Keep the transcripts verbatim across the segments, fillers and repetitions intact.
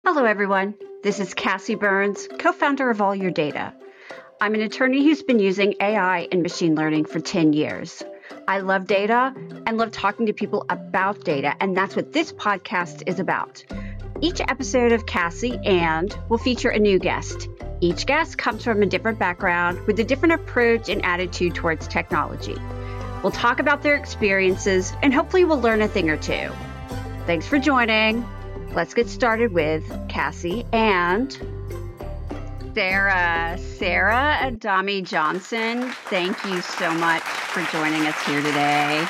Hello, everyone. This is Cassie Burns, co-founder of All Your Data. I'm an attorney who's been using A I and machine learning for ten years. I love data and love talking to people about data, and that's what this podcast is about. Each episode of Cassie and will feature a new guest. Each guest comes from a different background with a different approach and attitude towards technology. We'll talk about their experiences, and hopefully we'll learn a thing or two. Thanks for joining. Let's get started with Cassie and Sarah. Sarah Adami Johnson, thank you so much for joining us here today.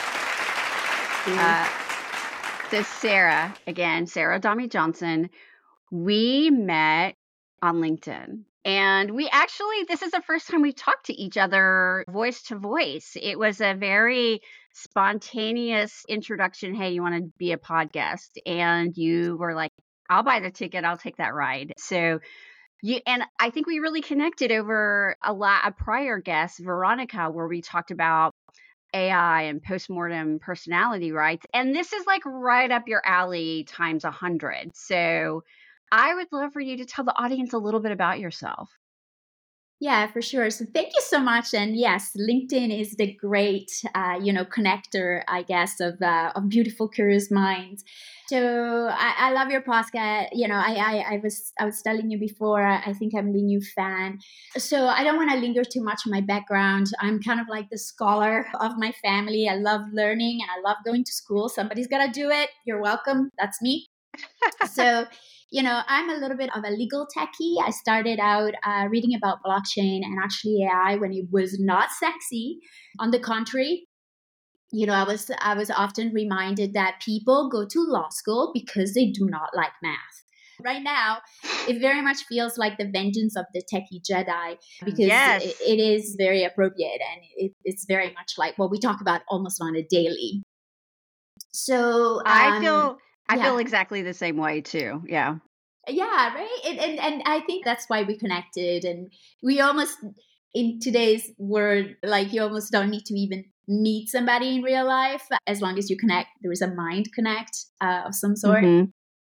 Uh, so Sarah, again, Sarah Adami Johnson, we met on LinkedIn. And we actually, this is the first time we've talked to each other voice to voice. It was a very spontaneous introduction. Hey, you want to be a podcast? And you were like, I'll buy the ticket. I'll take that ride. So you, and I think we really connected over a lot, a prior guest, Veronica, where we talked about A I and postmortem personality rights. And this is like right up your alley times a hundred. So I would love for you to tell the audience a little bit about yourself. Yeah, for sure. So thank you so much. And yes, LinkedIn is the great, uh, you know, connector, I guess, of uh, of beautiful, curious minds. So I, I love your podcast. You know, I, I I was I was telling you before. I think I'm the new fan. So I don't want to linger too much on my background. I'm kind of like the scholar of my family. I love learning and I love going to school. Somebody's got to do it. You're welcome. That's me. So. You know, I'm a little bit of a legal techie. I started out uh, reading about blockchain and actually A I when it was not sexy. On the contrary, you know, I was I was often reminded that people go to law school because they do not like math. Right now, it very much feels like the vengeance of the techie Jedi because yes. it, it is very appropriate and it, it's very much like what we talk about almost on a daily. So um, I feel. I yeah. feel exactly the same way too. Yeah. Yeah, right. And, and and I think that's why we connected. And we almost, in today's world, like you almost don't need to even meet somebody in real life. As long as you connect, there is a mind connect uh, of some sort. Mm-hmm.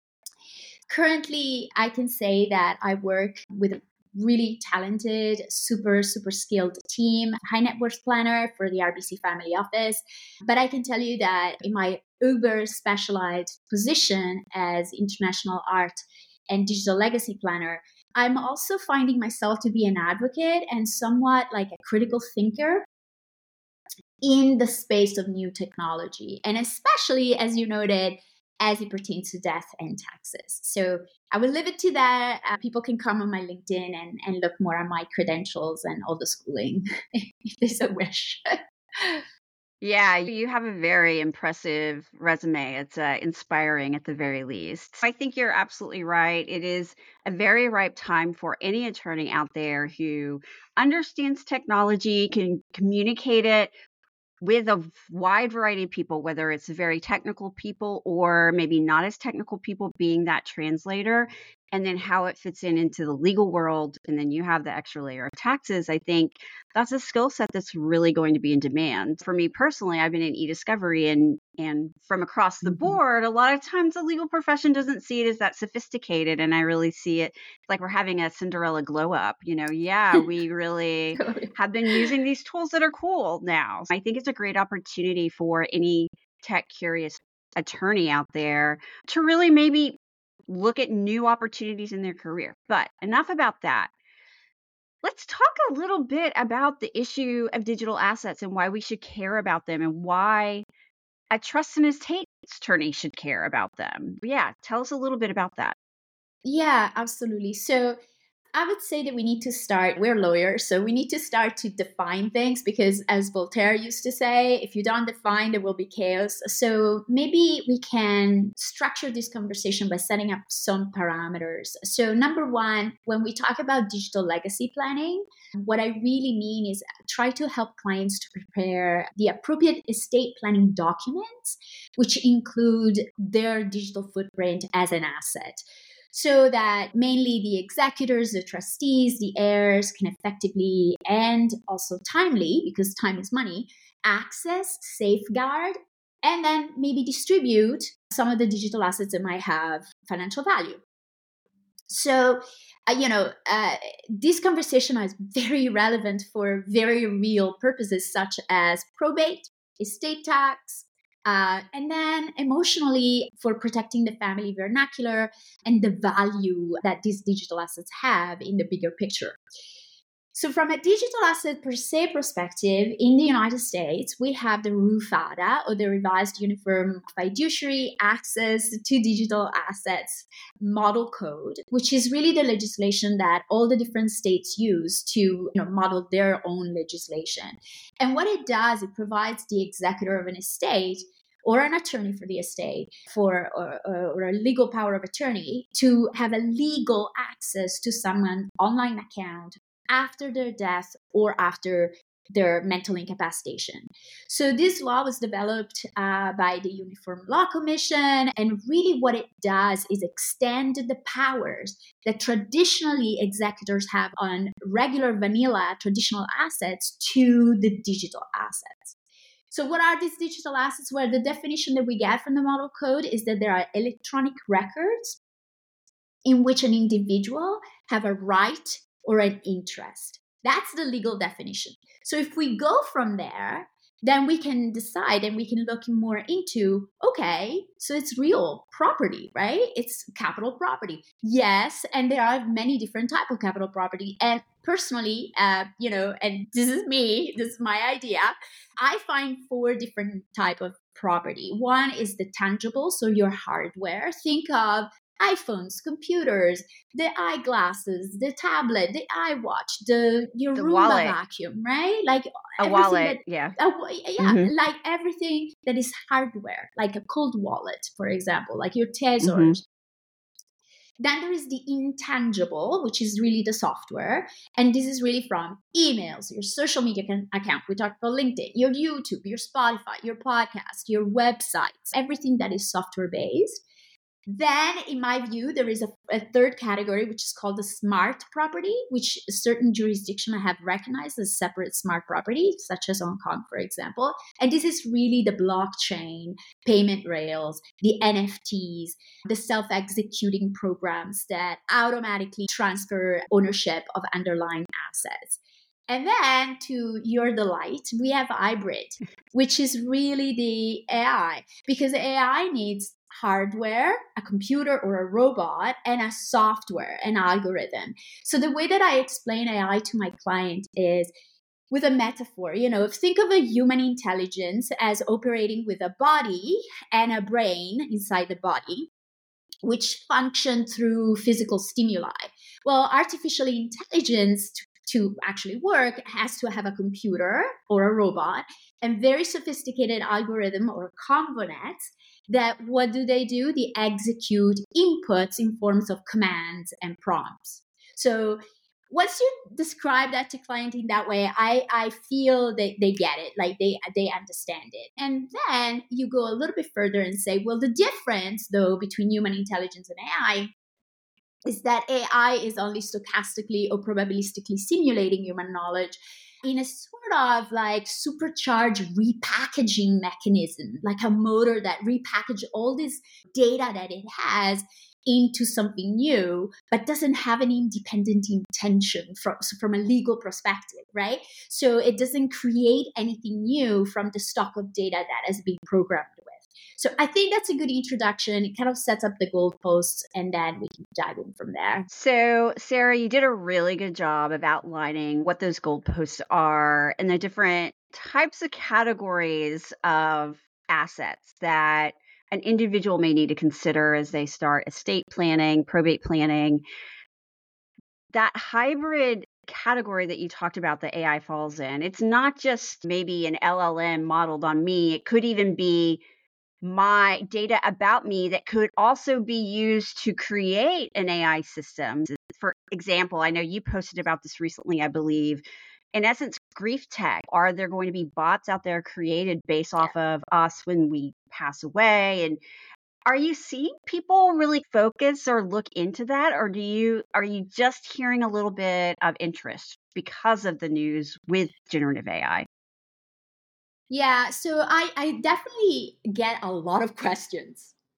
Currently, I can say that I work with a really talented, super, super skilled team, high net worth planner for the R B C family office. But I can tell you that in my uber specialized position as international art and digital legacy planner, I'm also finding myself to be an advocate and somewhat like a critical thinker in the space of new technology. And especially, as you noted, as it pertains to death and taxes. So I will leave it to that. Uh, people can come on my LinkedIn and, and look more at my credentials and all the schooling if there's a wish. Yeah, you have a very impressive resume. It's uh, inspiring at the very least. I think you're absolutely right. It is a very ripe time for any attorney out there who understands technology, can communicate it with a wide variety of people, whether it's very technical people or maybe not as technical people, being that translator, and then how it fits in into the legal world. And then you have the extra layer of taxes. I think that's a skill set that's really going to be in demand. For me personally, I've been in e-discovery and and from across the board, a lot of times the legal profession doesn't see it as that sophisticated. And I really see it like we're having a Cinderella glow up. You know, yeah, we really have been using these tools that are cool now. I think it's a great opportunity for any tech curious attorney out there to really maybe look at new opportunities in their career. But enough about that. Let's talk a little bit about the issue of digital assets and why we should care about them and why a trust and estate attorney should care about them. Yeah, tell us a little bit about that. Yeah, absolutely. So I would say that we need to start, we're lawyers, so we need to start to define things because as Voltaire used to say, if you don't define, there will be chaos. So maybe we can structure this conversation by setting up some parameters. So number one, when we talk about digital legacy planning, what I really mean is try to help clients to prepare the appropriate estate planning documents, which include their digital footprint as an asset, so that mainly the executors, the trustees, the heirs can effectively and also timely, because time is money, access, safeguard, and then maybe distribute some of the digital assets that might have financial value. So, uh, you know, uh, this conversation is very relevant for very real purposes, such as probate, estate tax, uh, and then emotionally for protecting the family vernacular and the value that these digital assets have in the bigger picture. So, from a digital asset per se perspective, in the United States, we have the RUFADA, or the Revised Uniform Fiduciary Access to Digital Assets Model Code, which is really the legislation that all the different states use to, you know, model their own legislation. And what it does, it provides the executor of an estate or an attorney for the estate for or, or, a legal power of attorney to have a legal access to someone's online account after their death or after their mental incapacitation. So this law was developed uh, by the Uniform Law Commission, and really what it does is extend the powers that traditionally executors have on regular vanilla traditional assets to the digital assets. So what are these digital assets? Well, the definition that we get from the model code is that there are electronic records in which an individual have a right or an interest. That's the legal definition. So if we go from there, then we can decide and we can look more into, okay, so it's real property, right? It's capital property. Yes, and there are many different types of capital property. And personally, uh, you know, and this is me, this is my idea, I find four different type of property. One is the tangible, so your hardware. Think of iPhones, computers, the eyeglasses, the tablet, the iWatch, the your The Roomba wallet. vacuum, right? Like A everything wallet, that, yeah. uh, yeah, Mhm. like everything that is hardware, like a cold wallet, for example, like your Mhm. Tezos. Then there is the intangible, which is really the software. And this is really from emails, your social media can- account. We talked about LinkedIn, your YouTube, your Spotify, your podcast, your websites, everything that is software based. Then, in my view, there is a, a third category, which is called the smart property, which certain jurisdictions have recognized as separate smart property, such as Hong Kong, for example. And this is really the blockchain, payment rails, the N F Ts, the self-executing programs that automatically transfer ownership of underlying assets. And then, to your delight, we have hybrid, which is really the A I, because the A I needs hardware, a computer or a robot, and a software, an algorithm. So the way that I explain A I to my client is with a metaphor. You know, think of a human intelligence as operating with a body and a brain inside the body, which function through physical stimuli. Well, artificial intelligence to to actually work has to have a computer or a robot and very sophisticated algorithm or convonets that what do they do? They execute inputs in forms of commands and prompts. So once you describe that to client in that way, I, I feel that they get it, like they they understand it. And then you go a little bit further and say, well, the difference though between human intelligence and A I is that A I is only stochastically or probabilistically simulating human knowledge in a sort of like supercharged repackaging mechanism, like a motor that repackages all this data that it has into something new, but doesn't have an independent intention from, from a legal perspective, right? So it doesn't create anything new from the stock of data that has been programmed with. So I think that's a good introduction. It kind of sets up the goalposts, and then we can dive in from there. So, Sarah, you did a really good job of outlining what those goalposts are and the different types of categories of assets that an individual may need to consider as they start estate planning, probate planning. That hybrid category that you talked about, the A I falls in, it's not just maybe an L L M modeled on me. It could even be my data about me that could also be used to create an A I system. For example, I know you posted about this recently, I believe. In essence, grief tech. Are there going to be bots out there created based off of us when we pass away? And are you seeing people really focus or look into that, or do you are you just hearing a little bit of interest because of the news with generative A I? Yeah, so I, I definitely get a lot of questions,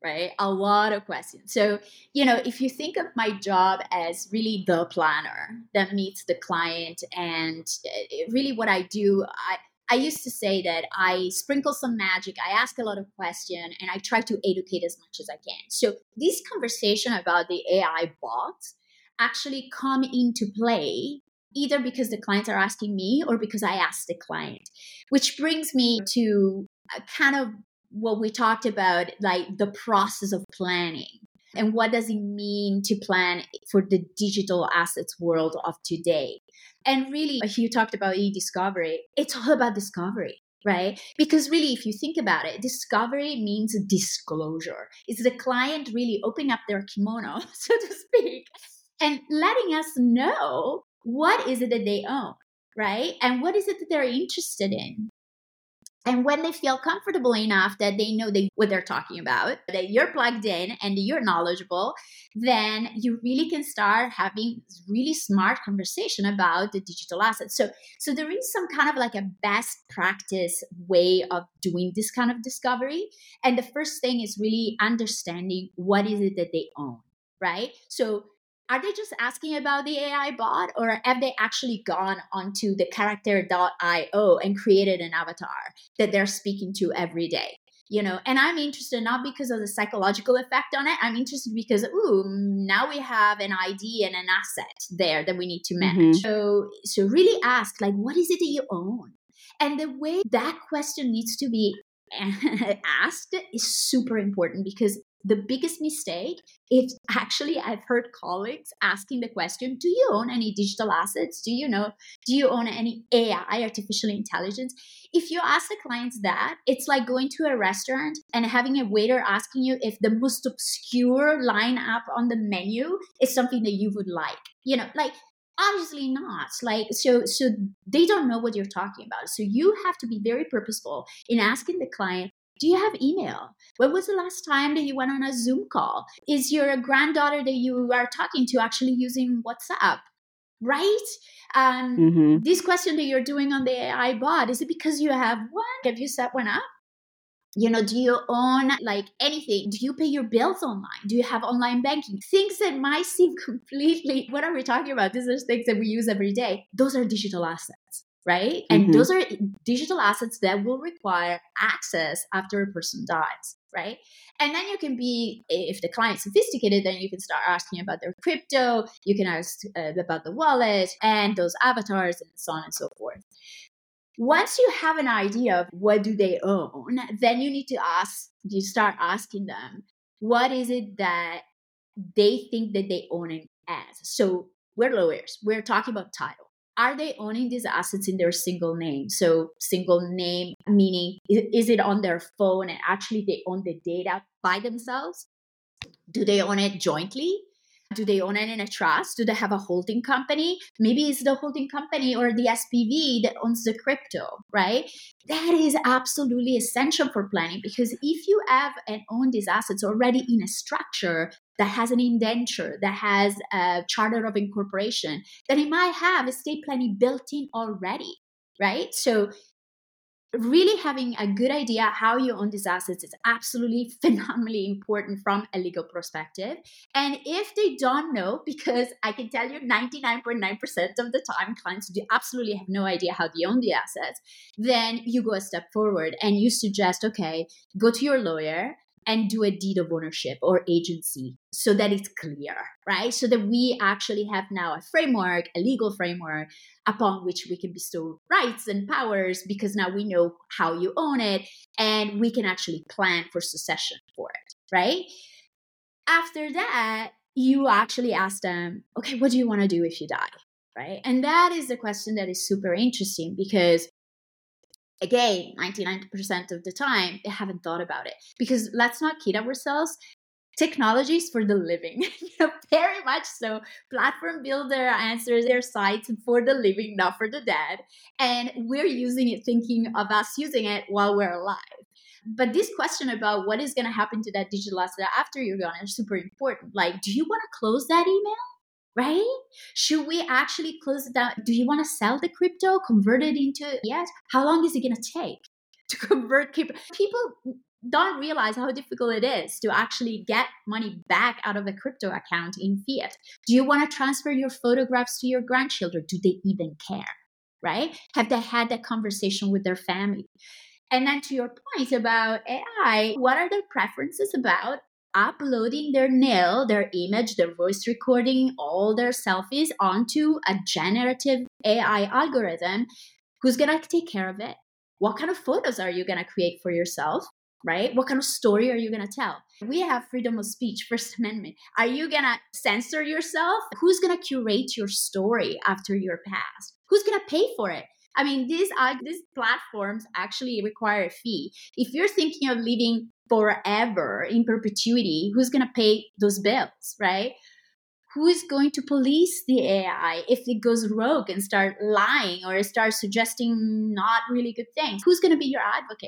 right? A lot of questions. So, you know, if you think of my job as really the planner that meets the client, and uh, really what I do, I, I used to say that I sprinkle some magic, I ask a lot of questions, and I try to educate as much as I can. So this conversation about the A I bots actually come into play either because the clients are asking me or because I ask the client, which brings me to a kind of what we talked about, like the process of planning. And what does it mean to plan for the digital assets world of today? And really, you talked about e-discovery. It's all about discovery, right? Because really, if you think about it, discovery means disclosure. It's the client really opening up their kimono, so to speak, and letting us know what is it that they own, right? And what is it that they're interested in? And when they feel comfortable enough that they know they, what they're talking about, that you're plugged in and you're knowledgeable, then you really can start having really smart conversation about the digital assets. So, so there is some kind of like a best practice way of doing this kind of discovery. And the first thing is really understanding what is it that they own, right? So are they just asking about the A I bot, or have they actually gone onto the character dot io and created an avatar that they're speaking to every day? You know, and I'm interested not because of the psychological effect on it. I'm interested because, ooh, now we have an I D and an asset there that we need to manage. Mm-hmm. So, so really ask, like, what is it that you own? And the way that question needs to be asked is super important, because the biggest mistake is actually, I've heard colleagues asking the question, do you own any digital assets? Do you know, do you own any A I, artificial intelligence? If you ask the clients that, it's like going to a restaurant and having a waiter asking you if the most obscure lineup on the menu is something that you would like. You know, like, obviously not. Like, so, so they don't know what you're talking about. So you have to be very purposeful in asking the client, do you have email? When was the last time that you went on a Zoom call? Is your granddaughter that you are talking to actually using WhatsApp? Right? Um, mm-hmm. This question that you're doing on the A I bot, is it because you have one? Have you set one up? You know, do you own like anything? Do you pay your bills online? Do you have online banking? Things that might seem completely, what are we talking about? These are things that we use every day. Those are digital assets, right? Mm-hmm. And those are digital assets that will require access after a person dies, right? And then you can be, if the client's sophisticated, then you can start asking about their crypto. You can ask uh, about the wallet and those avatars and so on and so forth. Once you have an idea of what do they own, then you need to ask, you start asking them, what is it that they think that they own it as? So we're lawyers. We're talking about title. Are they owning these assets in their single name? So single name, meaning is it on their phone and actually they own the data by themselves? Do they own it jointly? Do they own it in a trust? Do they have a holding company? Maybe it's the holding company or the S P V that owns the crypto, right? That is absolutely essential for planning, because if you have and own these assets already in a structure that has an indenture, that has a charter of incorporation, then it might have estate planning built in already, right? So really having a good idea how you own these assets is absolutely phenomenally important from a legal perspective. And if they don't know, because I can tell you ninety-nine point nine percent of the time clients do absolutely have no idea how they own the assets, then you go a step forward and you suggest, okay, go to your lawyer and do a deed of ownership or agency so that it's clear, right? So that we actually have now a framework, a legal framework upon which we can bestow rights and powers, because now we know how you own it and we can actually plan for succession for it, right? After that, you actually ask them, okay, what do you want to do if you die, right? And that is the question that is super interesting, because again, ninety-nine percent of the time, they haven't thought about it. Because let's not kid ourselves, technology is for the living, you know, very much so. Platform builder answers their sites for the living, not for the dead. And we're using it, thinking of us using it while we're alive. But this question about what is going to happen to that digital asset after you're gone is super important. Like, do you want to close that email? Right? Should we actually close it down? Do you want to sell the crypto, convert it into, yes? How long is it going to take to convert crypto? People don't realize how difficult it is to actually get money back out of a crypto account in fiat. Do you want to transfer your photographs to your grandchildren? Do they even care? Right? Have they had that conversation with their family? And then to your point about A I, what are their preferences about uploading their nil, their image, their voice recording, all their selfies onto a generative A I algorithm? Who's going to take care of it? What kind of photos are you going to create for yourself? Right? What kind of story are you going to tell? We have freedom of speech, First Amendment. Are you going to censor yourself? Who's going to curate your story after your past? Who's going to pay for it? I mean, these are, these platforms actually require a fee. If you're thinking of living forever in perpetuity, who's going to pay those bills, right? Who is going to police the A I if it goes rogue and start lying or start suggesting not really good things? Who's going to be your advocate?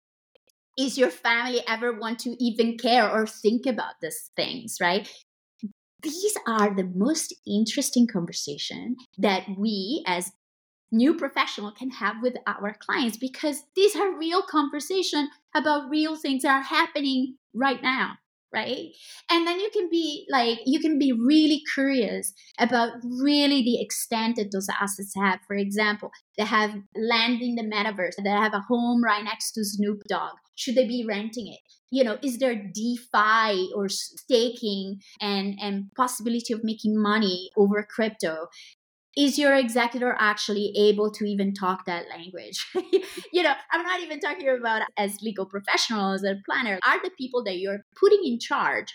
Is your family ever want to even care or think about these things, right? These are the most interesting conversation that we as new professional can have with our clients, because these are real conversation about real things that are happening right now, right? And then you can be like, you can be really curious about really the extent that those assets have. For example, they have land in the metaverse, they have a home right next to Snoop Dogg. Should they be renting it? You know, is there DeFi or staking and, and possibility of making money over crypto? Is your executor actually able to even talk that language? You know, I'm not even talking about as legal professionals, as a planner. Are the people that you're putting in charge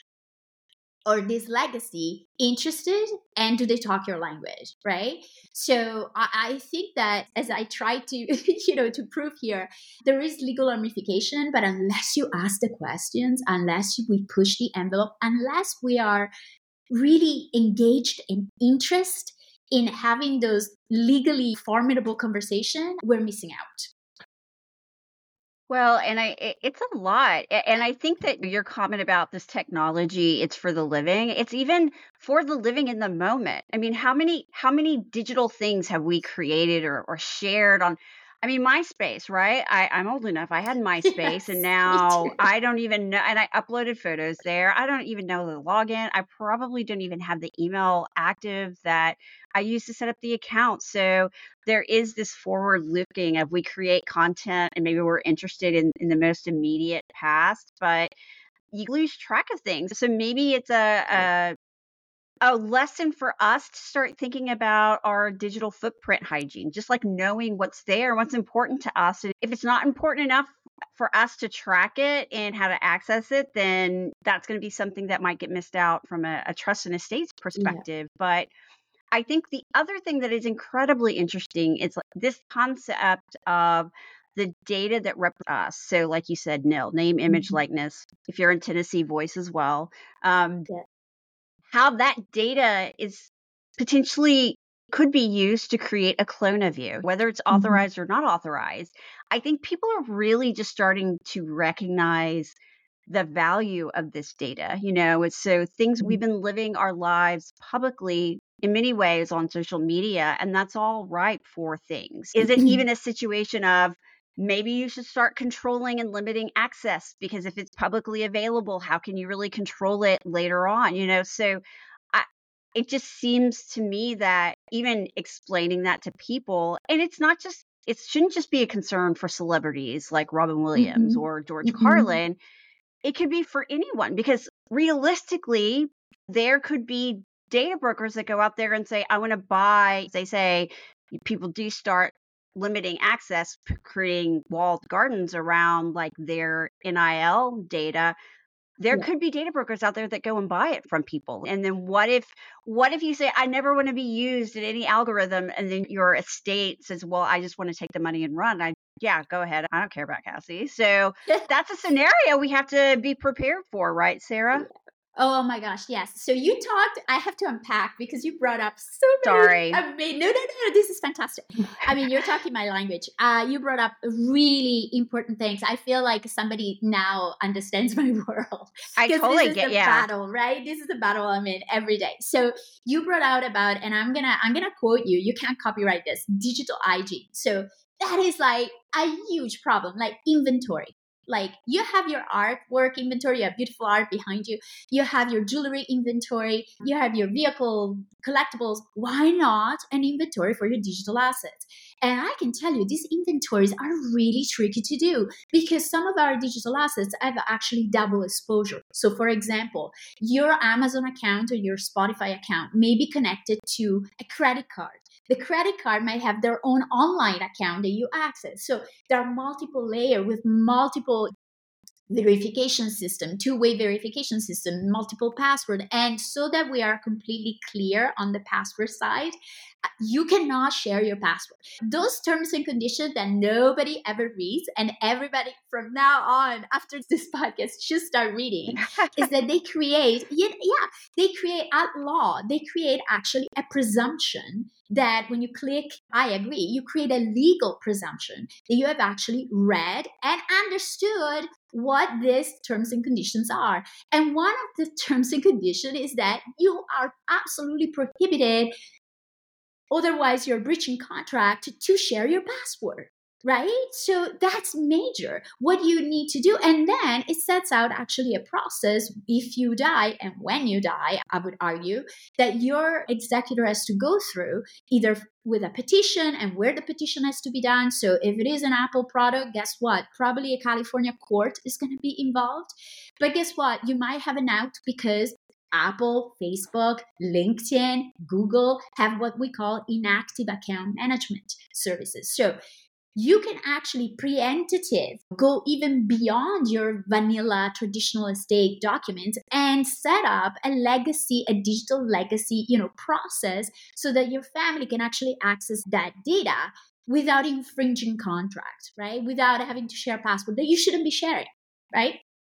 or this legacy interested, and do they talk your language, right? So I, I think that, as I try to, you know, to prove here, there is legal ramification, but unless you ask the questions, unless we push the envelope, unless we are really engaged and interested in having those legally formidable conversation, we're missing out. Well, and I it, it's a lot. A- And I think that your comment about this technology, it's for the living. It's even for the living in the moment. I mean, how many how many digital things have we created or, or shared on I mean, MySpace, right? I, I'm old enough. I had MySpace and Yes, me now too. I don't even know. And I uploaded photos there. I don't even know the login. I probably don't even have the email active that I used to set up the account. So there is this forward looking of we create content and maybe we're interested in, in the most immediate past, but you lose track of things. So maybe it's a, a a lesson for us to start thinking about our digital footprint hygiene, just like knowing what's there, what's important to us. And if it's not important enough for us to track it and how to access it, then that's going to be something that might get missed out from a, a trust and estates Yeah. perspective. But I think the other thing that is incredibly interesting is like this concept of the data that represents us. So, like you said, nil, name, image, Mhm. likeness. If you're in Tennessee, voice as well. Um, Yeah. how that data is potentially could be used to create a clone of you, whether it's Mhm. authorized or not authorized. I think people are really just starting to recognize the value of this data. You know, it's so things we've Mhm. been living our lives publicly in many ways on social media, and that's all ripe for things. Is it even a situation of maybe you should start controlling and limiting access because if it's publicly available, how can you really control it later on? You know, so I, it just seems to me that even explaining that to people, and it's not just, it shouldn't just be a concern for celebrities like Robin Williams Mhm. or George Mhm. Carlin. It could be for anyone because realistically, there could be data brokers that go out there and say, I want to buy, they say people do start limiting access, p- creating walled gardens around like their N I L data. There Yeah. could be data brokers out there that go and buy it from people. And then what if what if you say I never want to be used in any algorithm and then your estate says, "Well, I just want to take the money and run." I yeah, go ahead. I don't care about Cassie. So that's a scenario we have to be prepared for, right, Sarah? Oh my gosh, yes. So you talked, I have to unpack because you brought up so Sorry. many amazing, no, no, no, this is fantastic. I mean, you're talking my language. Uh, you brought up really important things. I feel like somebody now understands my world I because this totally is get the yeah. battle, right? This is the battle I'm in every day. So you brought out about, and I'm gonna, I'm gonna quote you. You can't copyright this. Digital hygiene. So that is like a huge problem, like inventory. Like you have your artwork inventory, you have beautiful art behind you, you have your jewelry inventory, you have your vehicle collectibles. Why not an inventory for your digital assets? And I can tell you, these inventories are really tricky to do because some of our digital assets have actually double exposure. So, for example, your Amazon account or your Spotify account may be connected to a credit card. The credit card might have their own online account that you access. So there are multiple layers with multiple verification system, two-way verification system, multiple password. And so that we are completely clear on the password side, you cannot share your password. Those terms and conditions that nobody ever reads, and everybody from now on after this podcast should start reading, is that they create, yeah, yeah, they create at law, they create actually a presumption that when you click I agree, you create a legal presumption that you have actually read and understood what these terms and conditions are. And one of the terms and conditions is that you are absolutely prohibited, otherwise you're breaching contract, to share your password, right? So that's major, what you need to do. And then it sets out actually a process if you die, and when you die, I would argue that your executor has to go through either with a petition and where the petition has to be done. So if it is an Apple product, guess what? Probably a California court is going to be involved. But guess what? You might have an out because Apple, Facebook, LinkedIn, Google have what we call inactive account management services. So you can actually preemptive go even beyond your vanilla traditional estate documents and set up a legacy, a digital legacy, you know, process so that your family can actually access that data without infringing contract, right? Without having to share password that you shouldn't be sharing, right?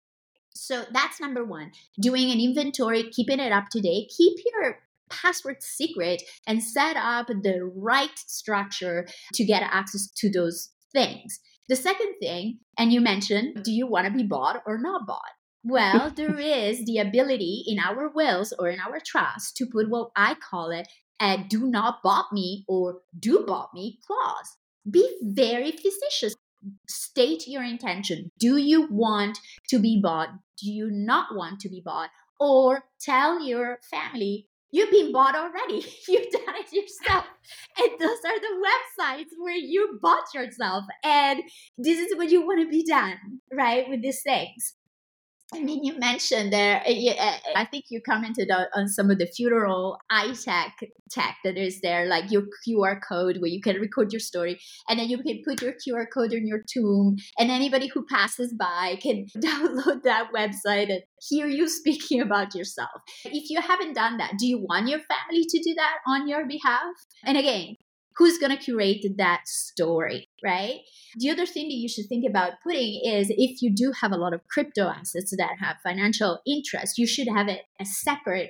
So that's number one, doing an inventory, keeping it up to date, keep your password secret and set up the right structure to get access to those things. The second thing, and you mentioned, do you want to be bought or not bought? Well, there is the ability in our wills or in our trust to put what I call it a do not bought me or do bought me clause. Be very facetious. State your intention. Do you want to be bought? Do you not want to be bought? Or tell your family, you've been bought already. You've done it yourself. And those are the websites where you bought yourself. And this is what you want to be done, right? With these things. I mean, you mentioned there, I think you commented on, on some of the funeral iTech tech that is there, like your Q R code where you can record your story and then you can put your Q R code in your tomb and anybody who passes by can download that website and hear you speaking about yourself. If you haven't done that, do you want your family to do that on your behalf? And again, who's going to curate that story, right? The other thing that you should think about putting is if you do have a lot of crypto assets that have financial interest, you should have a, a separate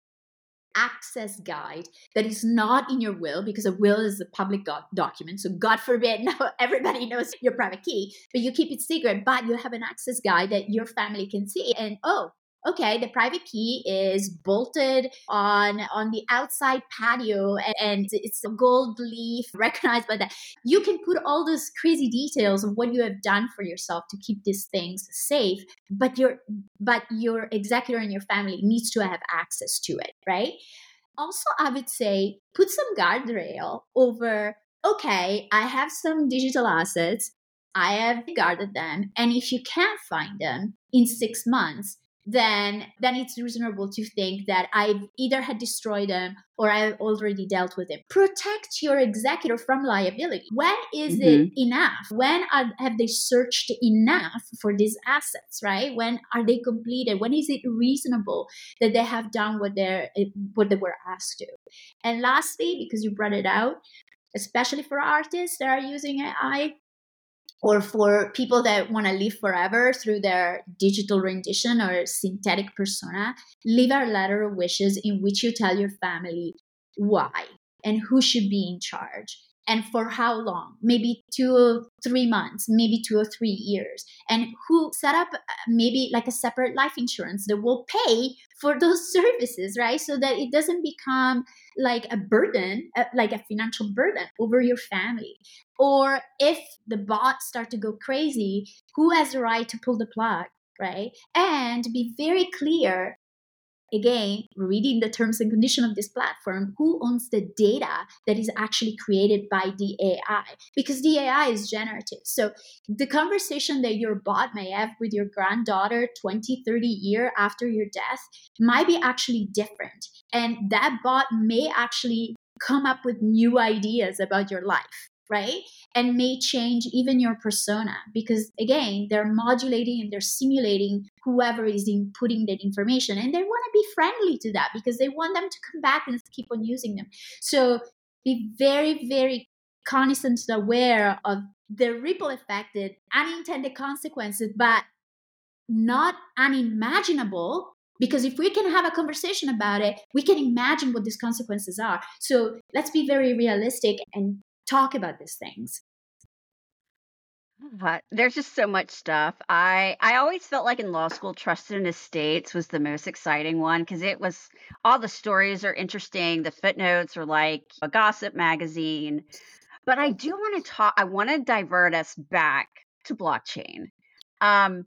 access guide that is not in your will, because a will is a public go- document. So God forbid, now everybody knows your private key, but you keep it secret, but you have an access guide that your family can see. And oh, okay, the private key is bolted on on the outside patio and it's a gold leaf recognized by that. You can put all those crazy details of what you have done for yourself to keep these things safe, but your but your executor and your family needs to have access to it, right? Also, I would say put some guardrail over, okay, I have some digital assets, I have guarded them, and if you can't find them in six months, then then it's reasonable to think that I've either had destroyed them or I've already dealt with it. Protect your executor from liability. When is mm-hmm. it enough? When are, have they searched enough for these assets, right? When are they completed? When is it reasonable that they have done what they're what they were asked to? And lastly, because you brought it out, especially for artists that are using A I, or for people that want to live forever through their digital rendition or synthetic persona, leave a letter of wishes in which you tell your family why and who should be in charge. and for how long? Maybe two or three months, maybe two or three years. And who set up maybe like a separate life insurance that will pay for those services, right? So that it doesn't become like a burden, uh, like a financial burden over your family. Or if the bots start to go crazy, who has the right to pull the plug, right? And be very clear, again, reading the terms and conditions of this platform, who owns the data that is actually created by the A I? Because the A I is generative. So the conversation that your bot may have with your granddaughter twenty, thirty years after your death might be actually different. And that bot may actually come up with new ideas about your life, right? And may change even your persona, because again, they're modulating and they're simulating whoever is inputting that information, and they want to be friendly to that because they want them to come back and keep on using them. So be very, very cognizant and aware of the ripple affected unintended consequences, but not unimaginable. Because if we can have a conversation about it, we can imagine what these consequences are. So let's be very realistic and talk about these things. Uh, there's just so much stuff. I I always felt like in law school, Trust and Estates was the most exciting one because it was all the stories are interesting. The footnotes are like a gossip magazine. But I do want to talk. I want to divert us back to blockchain. Um,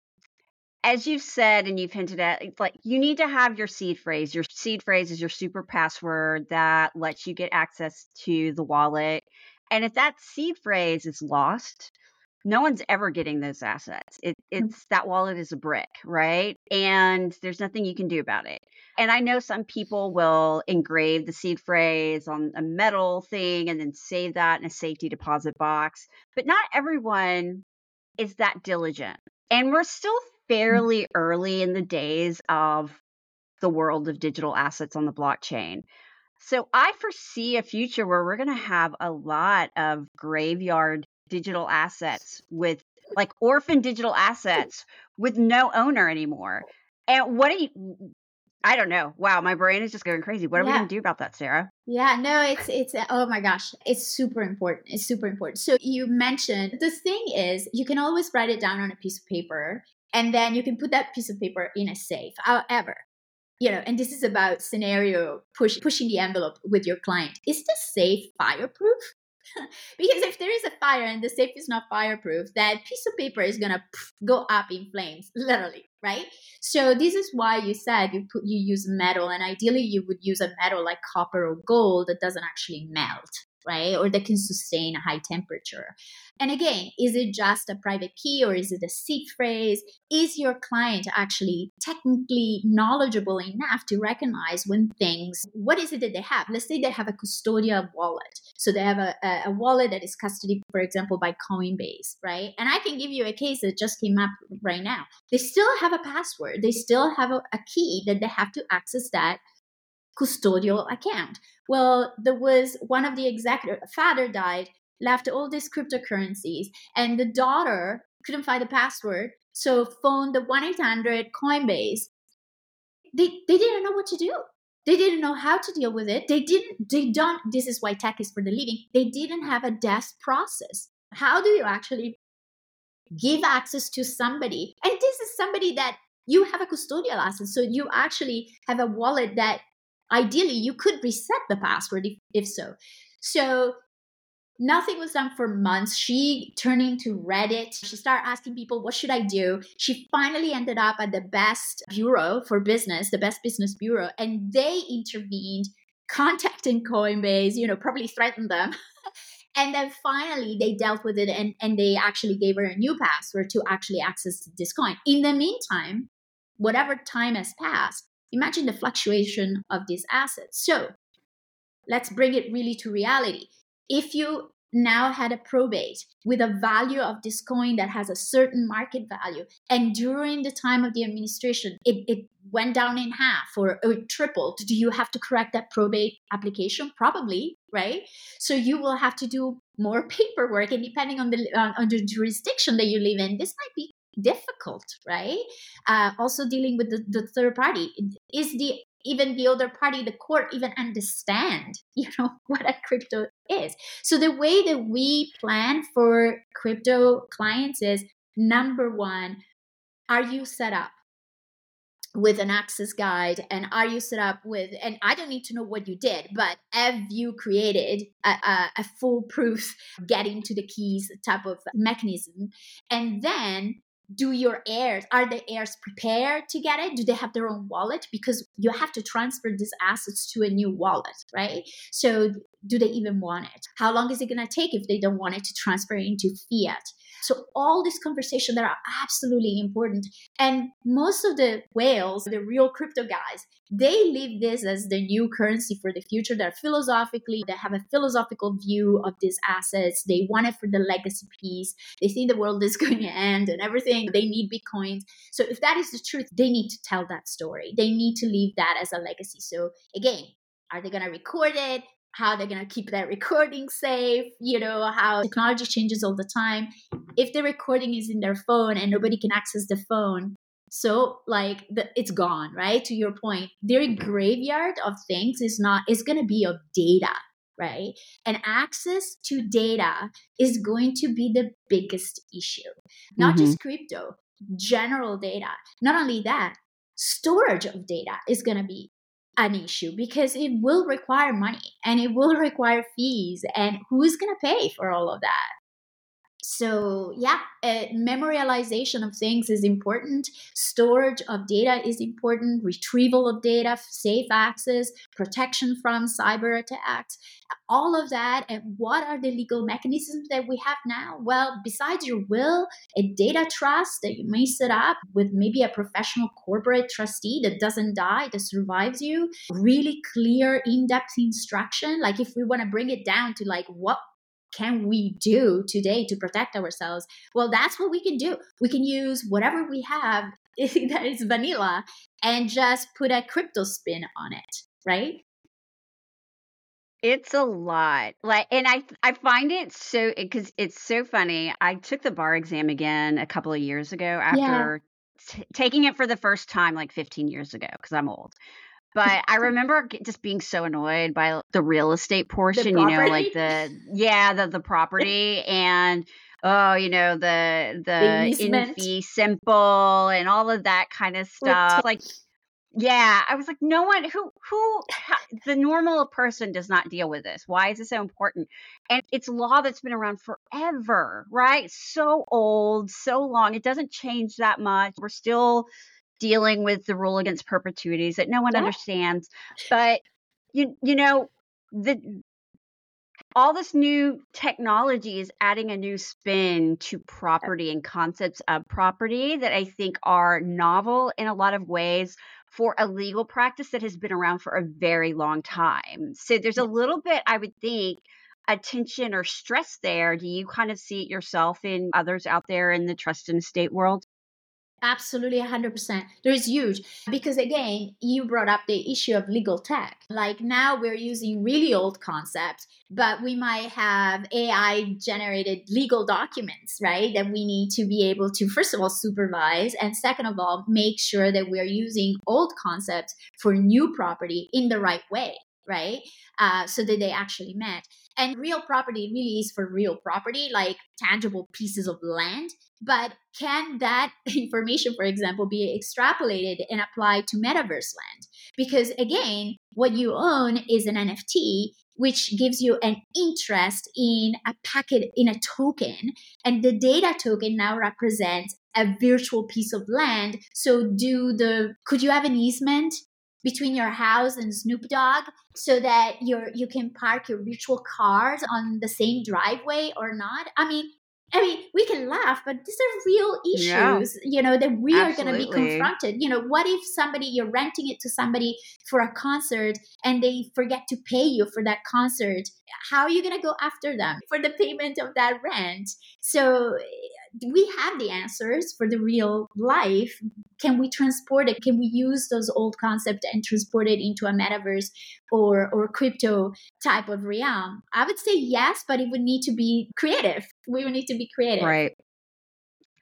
as you've said and you've hinted at, it's like you need to have your seed phrase. Your seed phrase is your super password that lets you get access to the wallet. And if that seed phrase is lost, no one's ever getting those assets. It, it's that wallet is a brick, right? And there's nothing you can do about it. And I know some people will engrave the seed phrase on a metal thing and then save that in a safety deposit box. But not everyone is that diligent. And we're still fairly early in the days of the world of digital assets on the blockchain. So I foresee a future where we're going to have a lot of graveyard digital assets with like orphan digital assets with no owner anymore. And what do you, I don't know. Wow, my brain is just going crazy. What are we Yeah. going to do about that, Sarah? Yeah, no, it's, it's, oh my gosh, it's super important. It's super important. So you mentioned the thing is, you can always write it down on a piece of paper and then you can put that piece of paper in a safe. However, you know, and this is about scenario push, pushing the envelope with your client. Is the safe fireproof? Because if there is a fire and the safe is not fireproof, that piece of paper is going to go up in flames, literally, right? So this is why you said you put you use metal, and ideally you would use a metal like copper or gold that doesn't actually melt, right? Or that can sustain a high temperature. And again, is it just a private key or is it a seed phrase? Is your client actually technically knowledgeable enough to recognize when things, what is it that they have? Let's say they have a custodial wallet. So they have a, a, a wallet that is custodied, for example, by Coinbase, right? And I can give you a case that just came up right now. They still have a password. They still have a, a key that they have to access that custodial account. Well, there was one of the executive, father died, left all these cryptocurrencies, and the daughter couldn't find the password, so phoned the one eight hundred Coinbase. They they didn't know what to do. They didn't know how to deal with it. They didn't, they don't, this is why tech is for the living. They didn't have a desk process. How do you actually give access to somebody? And this is somebody that you have a custodial asset. So you actually have a wallet that ideally you could reset the password if, if so. So nothing was done for months. She turned into Reddit. She started asking people, what should I do? She finally ended up at the best bureau for business, the best business bureau. And they intervened, contacting Coinbase, you know, probably threatened them. And then finally they dealt with it and, and they actually gave her a new password to actually access this coin. In the meantime, whatever time has passed, imagine the fluctuation of these assets. So let's bring it really to reality. If you now had a probate with a value of this coin that has a certain market value, and during the time of the administration, it, it went down in half or, or tripled, do you have to correct that probate application? Probably, right? So you will have to do more paperwork, and depending on the, uh, on the jurisdiction that you live in, this might be difficult, right? Uh, also dealing with the, the third party. Is the even the other party, the court, even understand, you know, what a crypto is. So the way that we plan for crypto clients is, number one, are you set up with an access guide, and are you set up with, and I don't need to know what you did, but have you created a, a, a foolproof getting to the keys type of mechanism? And then, do your heirs, are the heirs prepared to get it? Do they have their own wallet? Because you have to transfer these assets to a new wallet, right? So do they even want it? How long is it going to take if they don't want it to transfer into fiat? So all these conversations that are absolutely important. And most of the whales, the real crypto guys, they leave this as the new currency for the future. They're philosophically, they have a philosophical view of these assets. They want it for the legacy piece. They think the world is going to end and everything. They need Bitcoins. So if that is the truth, they need to tell that story. They need to leave that as a legacy. So again, are they going to record it? How they're going to keep that recording safe, you know, how technology changes all the time. If the recording is in their phone and nobody can access the phone, so like the, it's gone, right? To your point, their graveyard of things is not, is going to be of data, right? And access to data is going to be the biggest issue, not Mm-hmm. just crypto, general data. Not only that, storage of data is going to be an issue, because it will require money and it will require fees, and who's going to pay for all of that? So yeah, uh, memorialization of things is important. Storage of data is important. Retrieval of data, safe access, protection from cyber attacks, all of that. And what are the legal mechanisms that we have now? Well, besides your will, a data trust that you may set up with maybe a professional corporate trustee that doesn't die, that survives you, really clear, in-depth instruction. Like if we want to bring it down to like, what can we do today to protect ourselves? Well, that's what we can do. We can use whatever we have that is vanilla and just put a crypto spin on it, right? It's a lot. Like, and I I find it so, because it's so funny. I took the bar exam again a couple of years ago Yeah. after t- taking it for the first time like fifteen years ago, because I'm old. But I remember g- just being so annoyed by the real estate The portion, you know, like property, the, yeah, the the property, and oh, you know, the the the in easement. fee simple and all of that kind of With stuff. Like, yeah, I was like, no one who who ha, the normal person does not deal with this. Why is it so important? And it's law that's been around forever, right? So old, so long. It doesn't change that much. We're still dealing with the rule against perpetuities that no one yeah, understands. But you you know, the all this new technology is adding a new spin to property and concepts of property that I think are novel in a lot of ways for a legal practice that has been around for a very long time. So there's a yeah. little bit, I would think, attention or stress there. Do you kind of see it yourself in others out there in the trust and estate world? Absolutely, one hundred percent. There is huge. Because again, you brought up the issue of legal tech. Like now we're using really old concepts, but we might have A I generated legal documents, right? That we need to be able to, first of all, supervise. And second of all, make sure that we're using old concepts for new property in the right way, right? Uh, so that they actually match. And real property really is for real property, like tangible pieces of land. But can that information, for example, be extrapolated and applied to metaverse land? Because again, what you own is an N F T, which gives you an interest in a packet, in a token. And the data token now represents a virtual piece of land. So do the, could you have an easement between your house and Snoop Dogg so that you're, you can park your virtual cars on the same driveway or not? I mean, I mean, we can laugh, but these are real Yeah, issues, you know, that we are going to be absolutely. confronted. You know, what if somebody, you're renting it to somebody for a concert and they forget to pay you for that concert? How are you going to go after them for the payment of that rent? So we have the answers for the real life. Can we transport it? Can we use those old concepts and transport it into a metaverse or or crypto type of realm? I would say yes, but it would need to be creative. We would need to be creative. Right.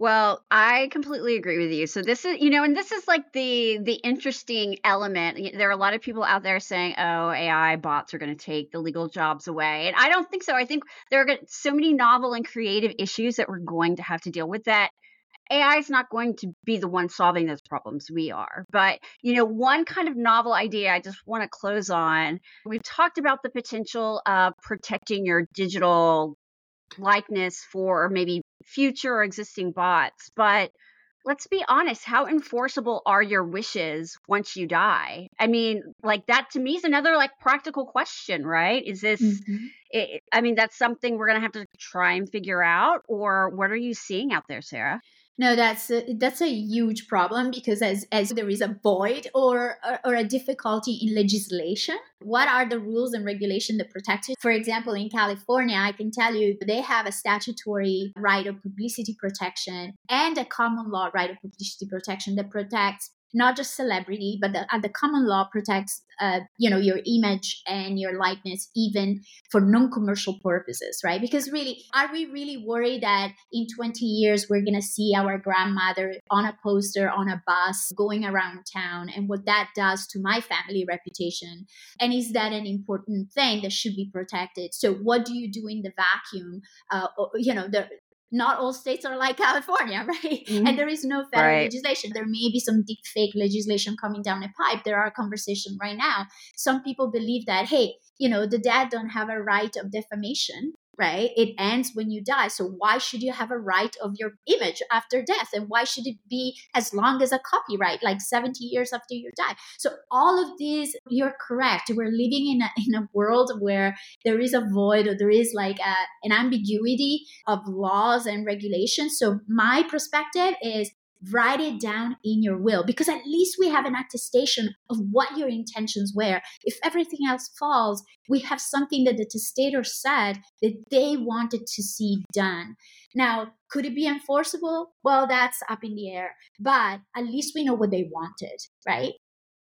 Well, I completely agree with you. So this is, you know, and this is like the the interesting element. Y- There are a lot of people out there saying, "Oh, A I bots are going to take the legal jobs away," and I don't think so. I think there are gonna- so many novel and creative issues that we're going to have to deal with that A I is not going to be the one solving those problems. We are. But, you know, one kind of novel idea I just want to close on. We've talked about the potential of protecting your digital likeness for maybe future or existing bots, but let's be honest, how enforceable are your wishes once you die? I mean, like that to me is another like practical question, right? Is this Mhm. I I mean, that's something we're going to have to try and figure out, or what are you seeing out there, Sarah? No, that's a, that's a huge problem because as as there is a void or, or or a difficulty in legislation. What are the rules and regulation that protect you? For example, in California, I can tell you they have a statutory right of publicity protection and a common law right of publicity protection that protects not just celebrity, but the, uh, the common law protects, uh, you know, your image and your likeness, even for non-commercial purposes, right? Because really, are we really worried that in twenty years we're going to see our grandmother on a poster on a bus going around town and what that does to my family reputation? And is that an important thing that should be protected? So what do you do in the vacuum? Uh, you know, the not all states are like California, right? And Mhm. there is no federal Right. legislation. There may be some deep fake legislation coming down the pipe. There are conversations right now. Some people believe that, hey, you know, the dead don't have a right of defamation, right? It ends when you die. So why should you have a right of your image after death? And why should it be as long as a copyright, like seventy years after you die? So all of these, you're correct. We're living in a, in a world where there is a void or there is like a, an ambiguity of laws and regulations. So my perspective is write it down in your will because at least we have an attestation of what your intentions were. If everything else falls, we have something that the testator said that they wanted to see done. Now, could it be enforceable? Well, that's up in the air, but at least we know what they wanted, right?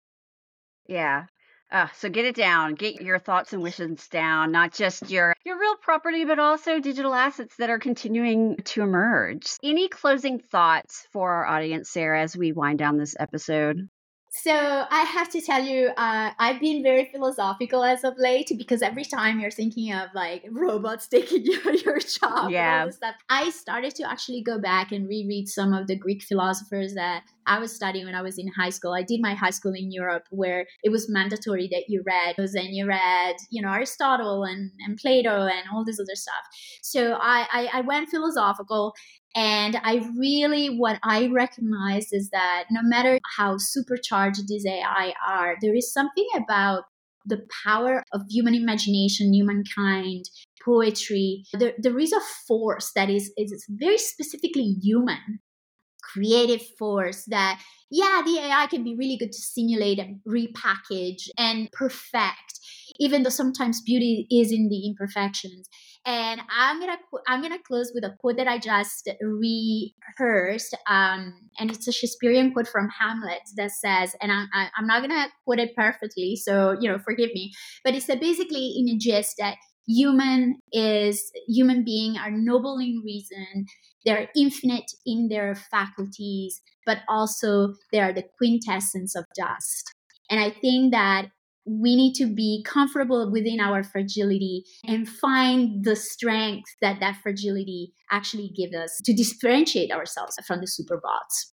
Yeah. Uh, so get it down. Get your thoughts and wishes down, not just your your real property, but also digital assets that are continuing to emerge. Any closing thoughts for our audience, Sarah, as we wind down this episode? So I have to tell you, uh, I've been very philosophical as of late because every time you're thinking of like robots taking your, your job and all Yeah. this stuff, I started to actually go back and reread some of the Greek philosophers that I was studying when I was in high school. I did my high school in Europe where it was mandatory that you read those and you read, you know, Aristotle and, and Plato and all this other stuff. So I, I, I went philosophical and I really, what I recognize is that no matter how supercharged these A I are, there is something about the power of human imagination, humankind, poetry. There, there is a force that is, is very specifically human, creative force that, yeah, the A I can be really good to simulate and repackage and perfect, even though sometimes beauty is in the imperfections. And I'm gonna I'm gonna close with a quote that I just rehearsed, um, and it's a Shakespearean quote from Hamlet that says, and I, I, I'm not gonna quote it perfectly, so you know, forgive me, but it said basically in a gist that human is human being are noble in reason, they're infinite in their faculties, but also they are the quintessence of dust. And I think that we need to be comfortable within our fragility and find the strength that that fragility actually gives us to differentiate ourselves from the superbots.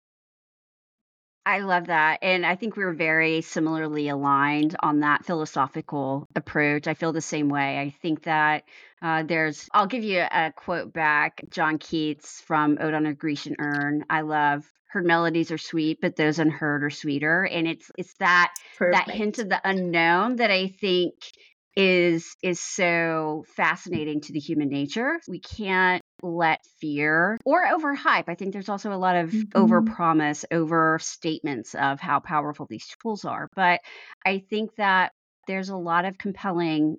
I love that. And I think we're very similarly aligned on that philosophical approach. I feel the same way. I think that uh, there's, I'll give you a quote back, John Keats from Ode on a Grecian Urn. I love heard melodies are sweet, but those unheard are sweeter. And it's it's that that hint Perfect. of the unknown that I think is is so fascinating to the human nature. We can't let fear or overhype. I think there's also a lot of Mhm. overpromise, overstatements of how powerful these tools are. But I think that there's a lot of compelling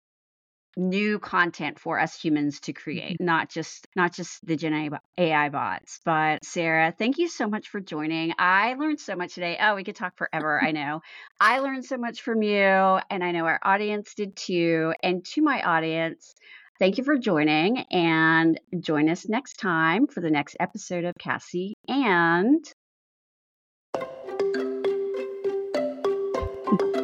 new content for us humans to create, not just not just the Gen A I bots. But Sarah, thank you so much for joining. I learned so much today. Oh, we could talk forever. I know. I learned so much from you, and I know our audience did too. And to my audience, Thank you for joining, and join us next time for the next episode of Cassie and